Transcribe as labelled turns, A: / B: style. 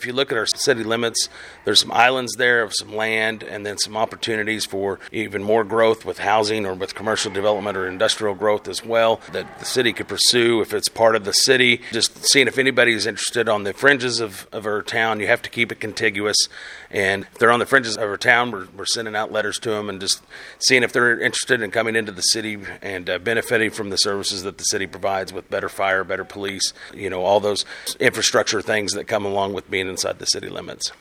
A: If you look at our city limits, there's some islands there of some land and then some opportunities for even more growth with housing or with commercial development or industrial growth as well that the city could pursue if it's part of the city. Just seeing if anybody is interested on the fringes of our town. You have to keep it contiguous. And if they're on the fringes of our town, we're sending out letters to them and just seeing if they're interested in coming into the city and benefiting from the services that the city provides with better fire, better police, all those infrastructure things that come along with being inside the city limits.